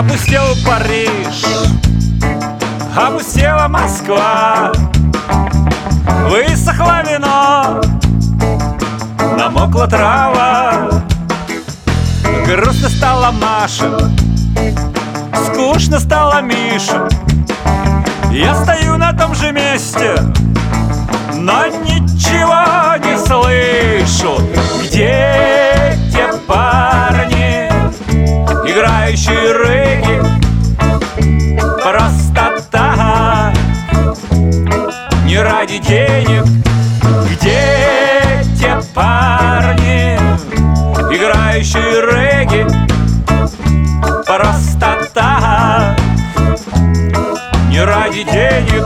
Опустел Париж, опустела Москва, высохло вино, намокла трава. Грустно стала Маша, скучно стала Миша. Я стою на том же месте, но ничего не слышу. Где те парни, играющие регги? Просто так, не ради денег. Где те парни, играющие регги? Просто так, не ради денег.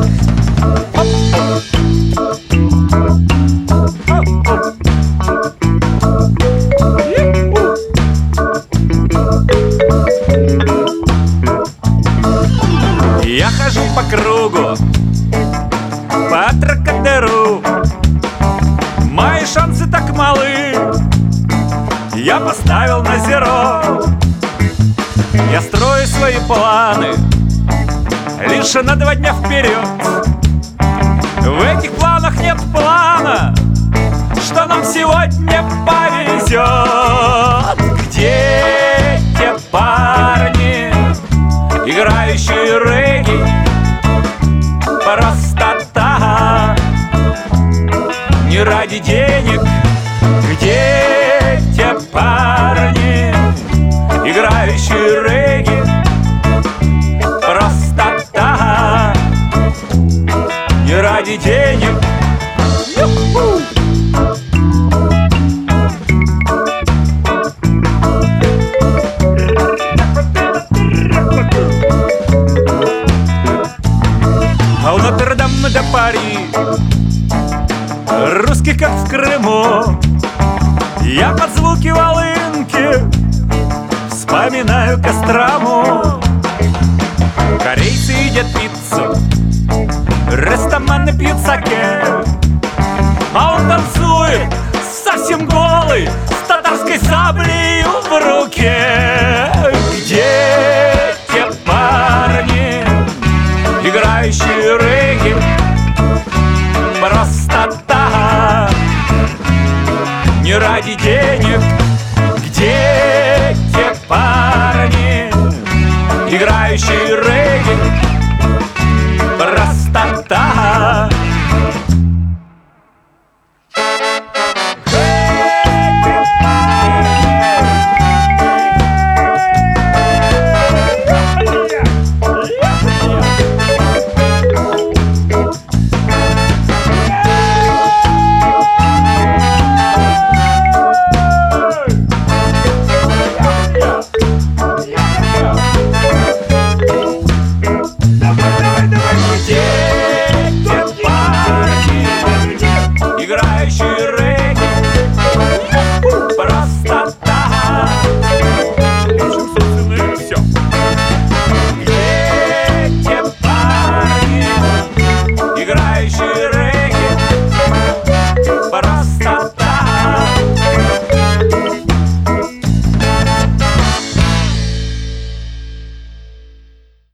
Я хожу по кругу, по Тракадеру. Мои шансы так малы, я поставил на зеро. Я строю свои планы лишь на 2 дня вперед. В этих планах нет плана, что нам сегодня повезет. Где те парни, играющие регги? Просто так, не ради денег. Где те парни, играющие регги? Просто так, не ради денег. А у Нотр-Дама до Пари русских, как в Крыму. Я под звуки волынки вспоминаю Кострому. Корейцы едят пиццу, рестаманы пьют саке.